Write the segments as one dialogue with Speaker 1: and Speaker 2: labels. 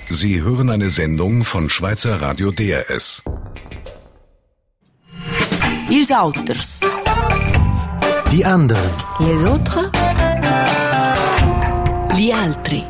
Speaker 1: Sie hören eine Sendung von Schweizer Radio DRS.
Speaker 2: Ils Auters.
Speaker 3: Die anderen.
Speaker 2: Les autres. Gli altri.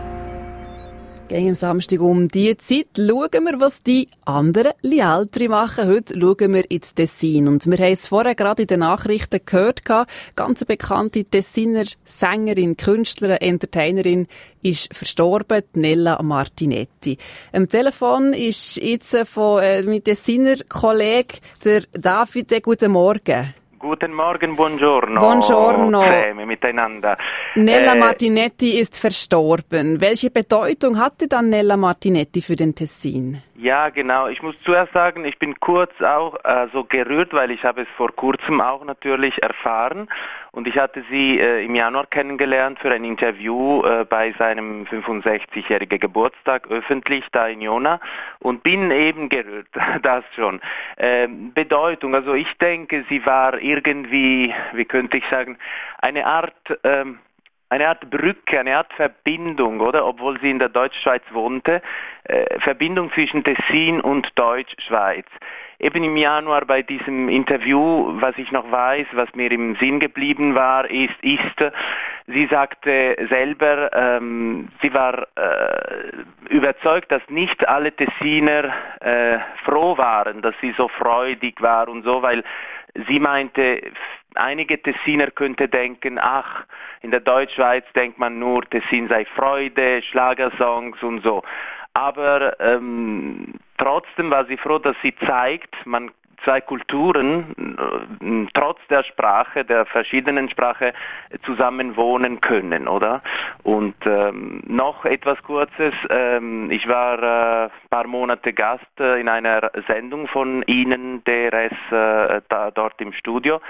Speaker 4: Am Samstag um diese Zeit schauen wir, was die anderen Gli altri machen. Heute schauen wir ins Tessin. Und wir haben es vorher gerade in den Nachrichten gehört. Ganz eine bekannte Tessiner Sängerin, Künstlerin, Entertainerin ist verstorben, Nella Martinetti. Am Telefon ist jetzt mein Tessiner Kollege, der Davide. Guten Morgen.
Speaker 5: Guten Morgen, buongiorno.
Speaker 4: Buongiorno.
Speaker 5: Miteinander.
Speaker 4: Nella Martinetti ist verstorben. Welche Bedeutung hatte dann Nella Martinetti für den Tessin?
Speaker 5: Ja, genau. Ich muss zuerst sagen, ich bin kurz auch so gerührt, weil ich habe es vor kurzem auch natürlich erfahren. Und ich hatte sie im Januar kennengelernt für ein Interview bei seinem 65-jährigen Geburtstag, öffentlich da in Jona. Und bin eben gerührt, das schon. Bedeutung, also ich denke, sie war irgendwie, wie könnte ich sagen, eine Art Brücke, eine Art Verbindung, oder? Obwohl sie in der Deutschschweiz wohnte, Verbindung zwischen Tessin und Deutschschweiz. Eben im Januar bei diesem Interview, was ich noch weiß, was mir im Sinn geblieben war, ist, sie sagte selber, sie war überzeugt, dass nicht alle Tessiner froh waren, dass sie so freudig war und so, weil sie meinte, einige Tessiner könnte denken, ach, in der Deutschschweiz denkt man nur, Tessin sei Freude, Schlagersongs und so. Aber trotzdem war sie froh, dass sie zeigt, man zwei Kulturen trotz der Sprache, der verschiedenen Sprache zusammen wohnen können, oder? Und noch etwas Kurzes, ich war ein paar Monate Gast in einer Sendung von Ihnen, DRS, dort im Studio.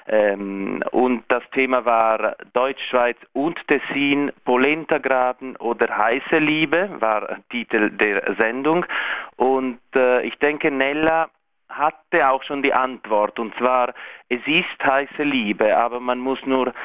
Speaker 5: Und das Thema war Deutschschweiz und Tessin, Polentagraben oder heiße Liebe, war Titel der Sendung. Und ich denke, Nella hatte auch schon die Antwort, und zwar, es ist heiße Liebe, aber man muss nur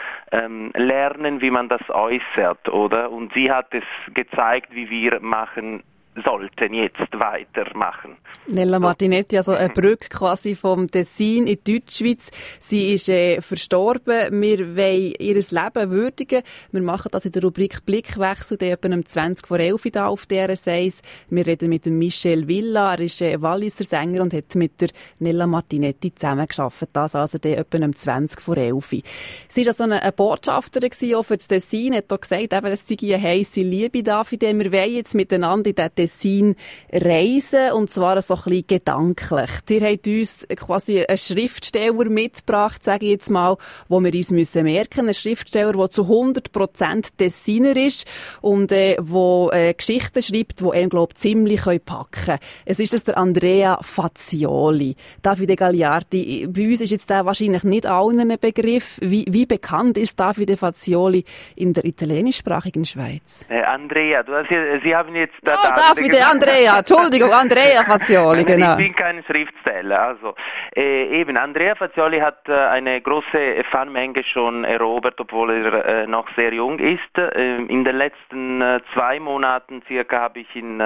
Speaker 5: lernen, wie man das äußert, oder? Und sie hat es gezeigt, wie wir machen sollten, jetzt weitermachen.
Speaker 4: Nella Martinetti, also eine Brücke quasi vom Tessin in die Deutschschweiz. Sie ist verstorben. Wir wollen ihr Leben würdigen. Wir machen das in der Rubrik Blickwechsel, der etwa um 20 vor 11 da auf DRS1. Wir reden mit dem Michel Villa. Er ist Walliser Sänger und hat mit der Nella Martinetti zusammengearbeitet. Das also der etwa um 20 vor 11. Sie war also eine Botschafterin auch für das Tessin. Hat auch gesagt, eben, es sei eine heisse Liebe da für den. Wir wollen jetzt miteinander in den Tessin reisen, und zwar so ein bisschen gedanklich. Ihr habt uns quasi einen Schriftsteller mitgebracht, sage ich jetzt mal, wo wir uns merken müssen. Ein Schriftsteller, der zu 100% Tessiner ist und wo Geschichten schreibt, die einen, glaube ich, ziemlich packen können. Es ist das der Andrea Fazioli. Davide Gagliardi, bei uns ist jetzt der wahrscheinlich nicht allen ein Begriff. Wie bekannt ist Davide Fazioli in der italienischsprachigen Schweiz?
Speaker 5: Andrea, Sie haben jetzt...
Speaker 4: Davide, Andrea, Entschuldigung, Andrea Fazioli, genau.
Speaker 5: Ich bin kein Schriftsteller, also eben, Andrea Fazioli hat eine große Fanmenge schon erobert, obwohl er noch sehr jung ist. In den letzten 2 Monaten circa habe ich in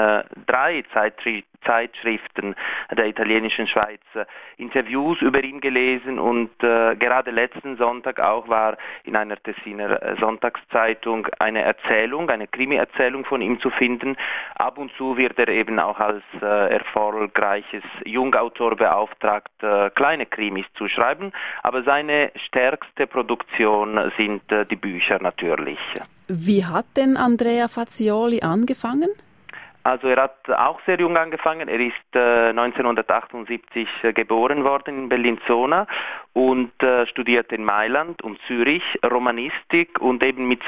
Speaker 5: 3 Zeitschriften der italienischen Schweiz Interviews über ihn gelesen, und gerade letzten Sonntag auch war in einer Tessiner Sonntagszeitung eine Krimi-Erzählung von ihm zu finden. Ab und zu wird er eben auch als erfolgreiches Jungautor beauftragt, kleine Krimis zu schreiben, aber seine stärkste Produktion sind die Bücher natürlich.
Speaker 4: Wie hat denn Andrea Fazioli angefangen?
Speaker 5: Also er hat auch sehr jung angefangen. Er ist 1978 geboren worden in Bellinzona und studierte in Mailand und Zürich Romanistik, und eben mit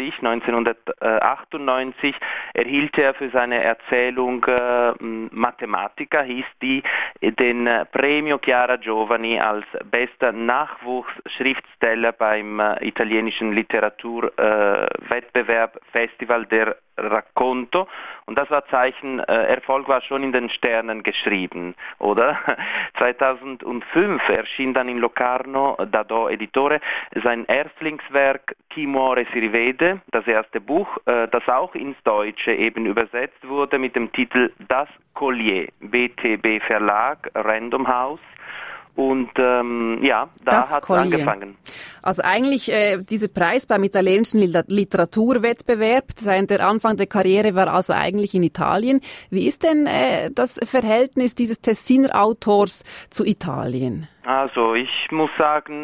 Speaker 5: 1998 erhielt er für seine Erzählung Mathematica, hieß die, den Premio Chiara Giovani als bester Nachwuchsschriftsteller beim italienischen Literaturwettbewerb Festival der Racconto, und das war Zeichen, Erfolg war schon in den Sternen geschrieben, oder? 2005 erschien dann in Locarno, Dadò Editore, sein Erstlingswerk Chi muore si rivede, das erste Buch, das auch ins Deutsche eben übersetzt wurde mit dem Titel Das Collier, BTB Verlag, Random House. Und da hat es angefangen.
Speaker 4: Also eigentlich dieser Preis beim italienischen Literaturwettbewerb, der Anfang der Karriere war also eigentlich in Italien. Wie ist denn das Verhältnis dieses Tessiner Autors zu Italien?
Speaker 5: Also ich muss sagen,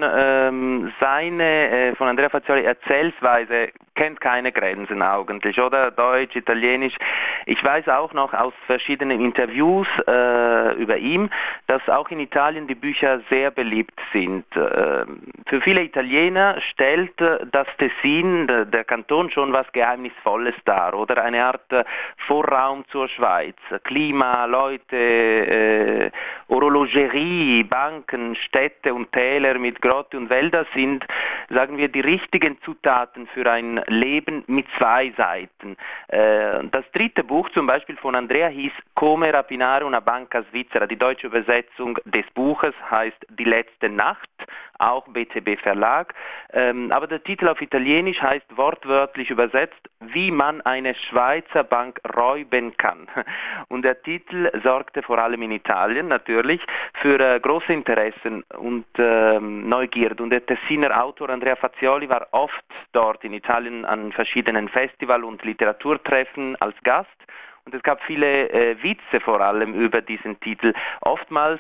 Speaker 5: seine von Andrea Fazioli Erzählsweise kennt keine Grenzen eigentlich, oder? Deutsch, Italienisch. Ich weiß auch noch aus verschiedenen Interviews über ihn, dass auch in Italien die Bücher sehr beliebt sind. Für viele Italiener stellt das Tessin, der Kanton, schon was Geheimnisvolles dar, oder? Eine Art Vorraum zur Schweiz. Klima, Leute, Orologerie, Banken, Städte und Täler mit Grotte und Wälder sind, sagen wir, die richtigen Zutaten für ein Leben mit zwei Seiten. Das dritte Buch zum Beispiel von Andrea hieß Come rapinare una banca svizzera. Die deutsche Übersetzung des Buches heißt Die letzte Nacht, auch BTB Verlag. Aber der Titel auf Italienisch heißt wortwörtlich übersetzt, wie man eine Schweizer Bank räuben kann. Und der Titel sorgte vor allem in Italien natürlich für große Interessen und Neugierde. Und der Tessiner Autor Andrea Fazioli war oft dort in Italien an verschiedenen Festival- und Literaturtreffen als Gast. Und es gab viele Witze vor allem über diesen Titel. Oftmals,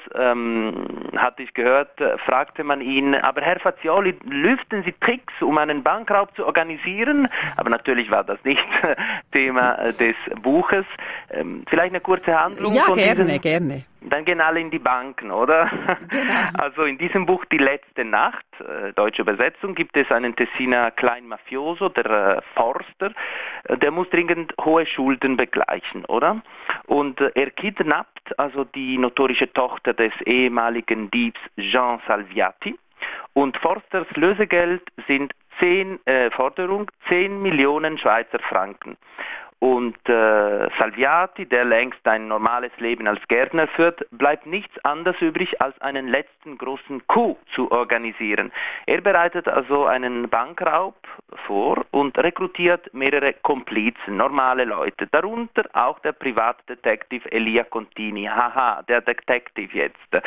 Speaker 5: hatte ich gehört, fragte man ihn, aber Herr Fazioli, lüften Sie Tricks, um einen Bankraub zu organisieren? Aber natürlich war das nicht Thema des Buches. Vielleicht eine kurze Handlung?
Speaker 4: Ja, gerne.
Speaker 5: Dann gehen alle in die Banken, oder?
Speaker 4: Genau.
Speaker 5: Also in diesem Buch Die letzte Nacht, deutsche Übersetzung, gibt es einen Tessiner Kleinmafioso, der Forster, der muss dringend hohe Schulden begleichen, oder? Und er kidnappt also die notorische Tochter des ehemaligen Diebs Jean Salviati. Und Forsters Lösegeld sind 10 Millionen Schweizer Franken. Und Salviati, der längst ein normales Leben als Gärtner führt, bleibt nichts anderes übrig, als einen letzten großen Coup zu organisieren. Er bereitet also einen Bankraub vor und rekrutiert mehrere Komplizen, normale Leute, darunter auch der Privatdetektiv Elia Contini. Haha, der Detektiv jetzt.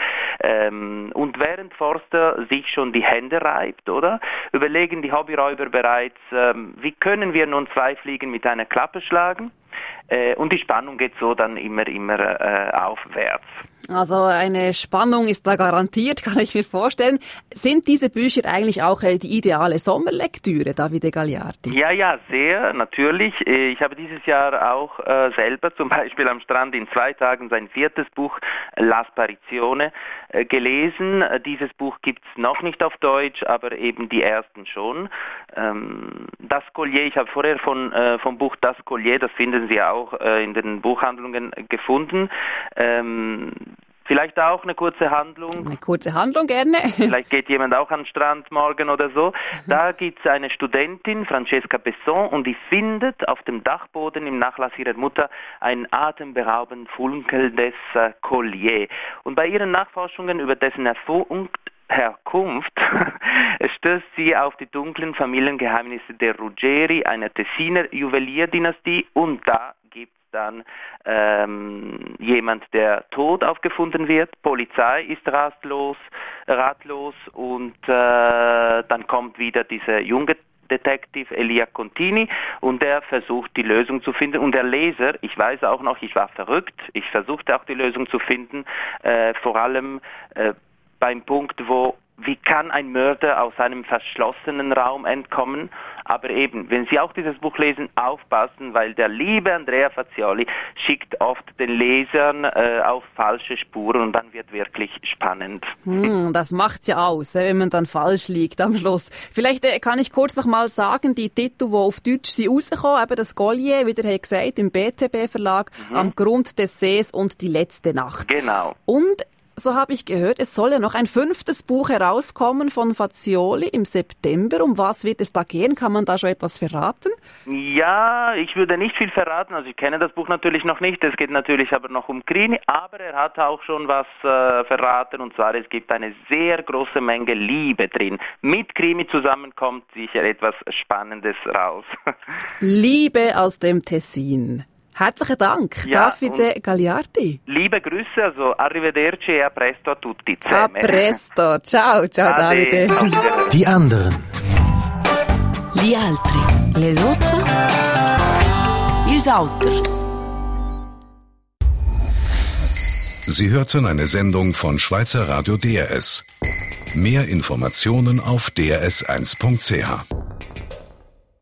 Speaker 5: Und während Forster sich schon die Hände reibt, oder, überlegen die Hobbyräuber bereits, wie können wir nun 2 Fliegen mit einer Klappe schlagen? Und die Spannung geht so dann immer aufwärts.
Speaker 4: Also eine Spannung ist da garantiert, kann ich mir vorstellen. Sind diese Bücher eigentlich auch die ideale Sommerlektüre, Davide Gagliardi?
Speaker 5: Ja, sehr, natürlich. Ich habe dieses Jahr auch selber zum Beispiel am Strand in 2 Tagen sein 4. Buch La Sparizione gelesen. Dieses Buch gibt's noch nicht auf Deutsch, aber eben die ersten schon. Das Collier, ich habe vorher vom Buch Das Collier, das finden Sie auch in den Buchhandlungen gefunden. Vielleicht auch eine kurze Handlung.
Speaker 4: Eine kurze Handlung, gerne.
Speaker 5: Vielleicht geht jemand auch an den Strand morgen oder so. Da gibt es eine Studentin, Francesca Besson, und die findet auf dem Dachboden im Nachlass ihrer Mutter ein atemberaubend funkelndes Collier. Und bei ihren Nachforschungen über dessen Herkunft stößt sie auf die dunklen Familiengeheimnisse der Ruggeri, einer Tessiner Juwelierdynastie, und da gibt dann jemand, der tot aufgefunden wird. Polizei ist ratlos und dann kommt wieder dieser junge Detektiv Elia Contini und der versucht die Lösung zu finden. Und der Leser, ich weiß auch noch, ich war verrückt, ich versuchte auch die Lösung zu finden, vor allem beim Punkt, wie kann ein Mörder aus einem verschlossenen Raum entkommen? Aber eben, wenn Sie auch dieses Buch lesen, aufpassen, weil der liebe Andrea Fazioli schickt oft den Lesern auf falsche Spuren und dann wird wirklich spannend.
Speaker 4: Das macht's ja aus, wenn man dann falsch liegt am Schluss. Vielleicht kann ich kurz noch mal sagen, die Titel, die auf Deutsch sind rausgekommen, eben das Collier, wie der gesagt, im BTB Verlag, Am Grund des Sees und Die letzte Nacht.
Speaker 5: Genau.
Speaker 4: Und so habe ich gehört, es soll ja noch ein 5. Buch herauskommen von Fazioli im September. Um was wird es da gehen? Kann man da schon etwas verraten?
Speaker 5: Ja, ich würde nicht viel verraten. Also ich kenne das Buch natürlich noch nicht. Es geht natürlich aber noch um Krimi. Aber er hat auch schon was verraten. Und zwar, es gibt eine sehr große Menge Liebe drin. Mit Krimi zusammen kommt sicher etwas Spannendes raus.
Speaker 4: Liebe aus dem Tessin. Herzlichen Dank,
Speaker 5: Ja,
Speaker 4: Davide Gagliardi.
Speaker 5: Liebe Grüße, also arrivederci e a presto a tutti.
Speaker 4: A presto. Ciao, ciao
Speaker 5: Ade,
Speaker 4: Davide.
Speaker 5: auf Wiedersehen.
Speaker 3: Die anderen.
Speaker 2: Gli altri. Les autres. Ils auters.
Speaker 1: Sie hörten eine Sendung von Schweizer Radio DRS. Mehr Informationen auf drs1.ch.